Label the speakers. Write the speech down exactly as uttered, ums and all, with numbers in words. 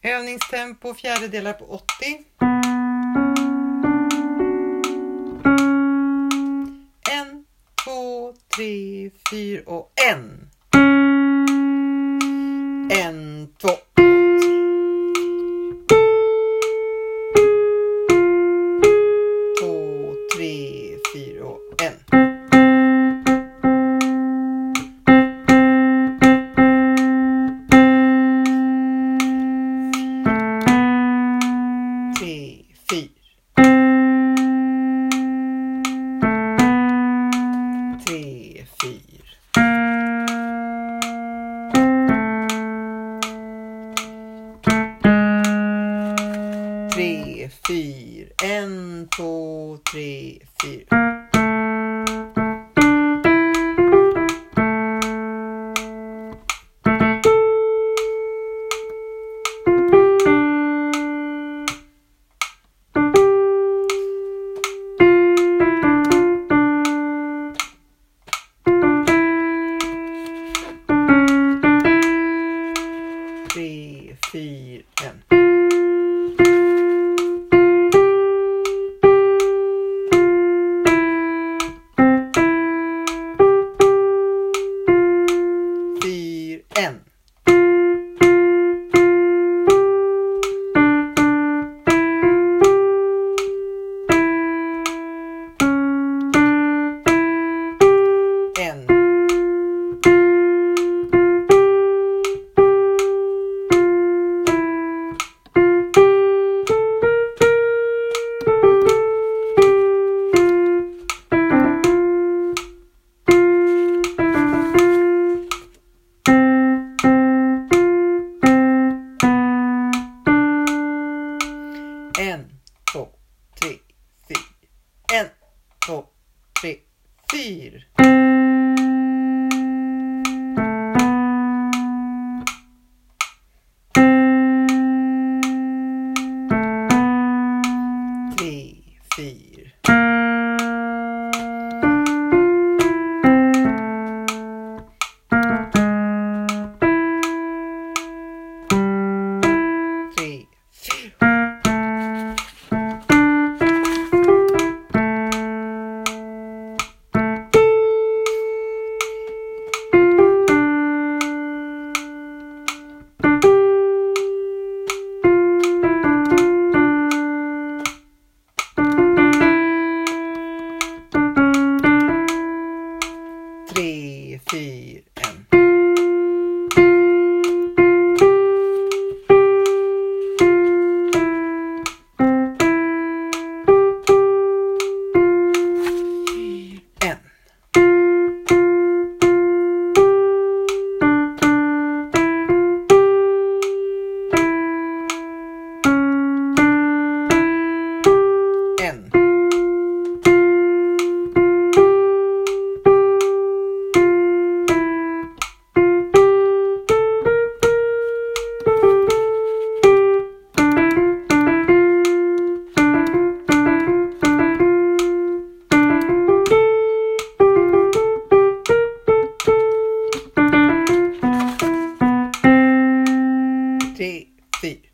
Speaker 1: Övningstempo fjärdedelar på åttio. En, två, tre, fyra och en. En, två. Två, tre, fyra och en. Tre, fyra. Tre, fyra. Tre, fyra. En, två, tre, fyra. Tre, fyra, en. Fyra, en. En. En, två, tre, fyra. En, två, tre, fyra. Tre, fyra. Tre, fyra. Tre, fyra, en. En. En. Tre, fyra.